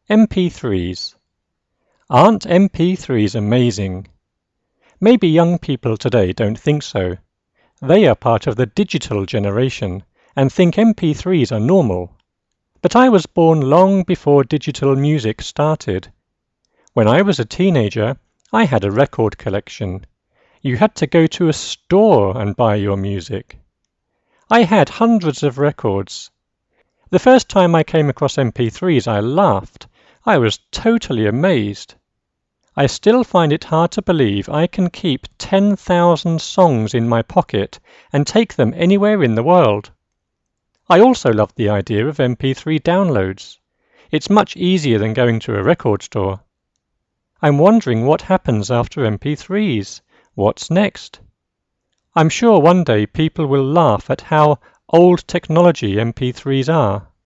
MP3s. Aren't MP3s amazing? Maybe young people today don't think so. They are part of the digital generation and think MP3s are normal. But I was born long before digital music started. When I was a teenager, I had a record collection. You had to go to a store and buy your music. I had hundreds of records. The first time I came across MP3s, I laughed. I was totally amazed. I still find it hard to believe I can keep 10,000 songs in my pocket and take them anywhere in the world. I also loved the idea of MP3 downloads. It's much easier than going to a record store. I'm wondering what happens after MP3s. What's next? I'm sure one day people will laugh at how old technology MP3s are.